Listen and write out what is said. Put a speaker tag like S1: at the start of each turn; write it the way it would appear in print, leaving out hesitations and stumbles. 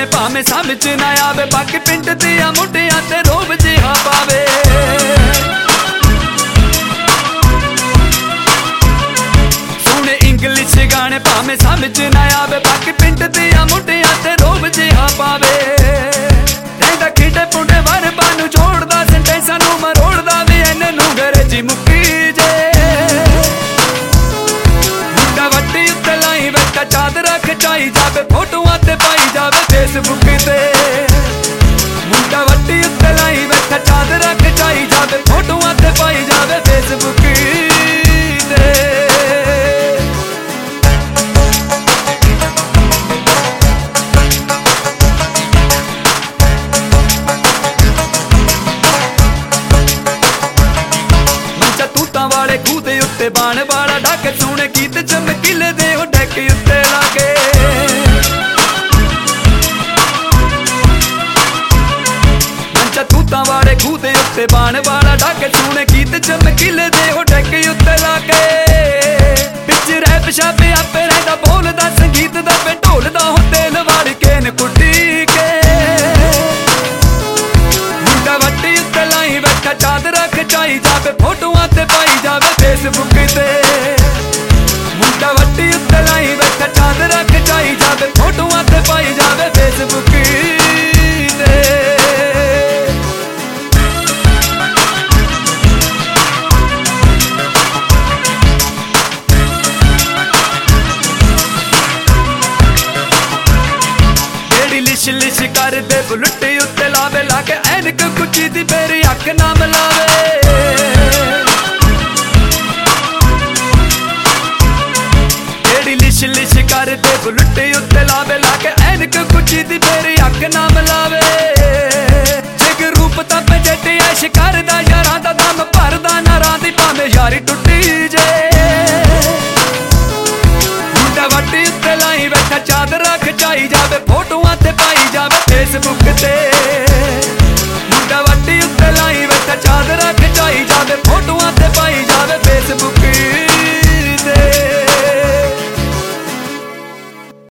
S1: गाने भावें समझ ना आवे, बाकी पिंड दिया मुंडियां ते रोब जिहा पावे। सुने इंग्लिश गाने भावें समझ ना आवे, बाकी पिंड दिया मुंडियां ते रोब जिहा पावे। रहिंदा खिडे पुंडे वर बानू जोड़दा, सेंटेंसां नूं मरोड़दा वे इन्हां नूं अंग्रेजी मुक्की जे। मुंडा वट्टी उत्ते लाई बैठा चादरा खचाई जावे, फोटोआं ते पाई जावे फेसबुक ते। मुंडा वट्टी उत्ते लाई बैठा चादरा खचाई जावे, फोटोआं ते पाई जावे फेसबुक ते। मंचा तूतां वाले खूह दे उत्ते बाण वाला ढाके, सोहणे गीत चमकीले दे ओ डैक उत्ते लागे। मंचा तूतां वाले खूह दे उत्ते बाण वाला ढाके, सोहणे गीत चमकीले दे ओ डैक उत्ते लागे। बिच रैप छापे आपे रहिंदा बोलदा, संगीत दा पे ढोलदा हो तेल वाली केन कुट्टी के। मुंडा वट्टी उत्ते लाई बैठा चादरा खचाई जावे, फोटोआं ते पाई जावे फेसबुक ते। मुंडा वट्टी उत्ते लाई बैठा चादरा खचाई जावे, फोटोआं ते पाई जावे फेसबुक ते। लिश लिश कर दे बुलट उत्ते लावे, लाके ऐनक कुची दी मेरी अख ना मिलावे। जेड़ी लिश लिश कर दे बुलट उत्ते लावे, लाके ऐनक कुची दी मेरी अख ना मिलावे। जिग रूप तप जट ऐश करदा, यारां दा दम भरदा, नारां दी भावें यारी टुटी जे। मुंडा वट्टी उत्ते लाई बैठा चादरा खचाई जावे, फोटोआं ते पाई जावे फेसबुक ते।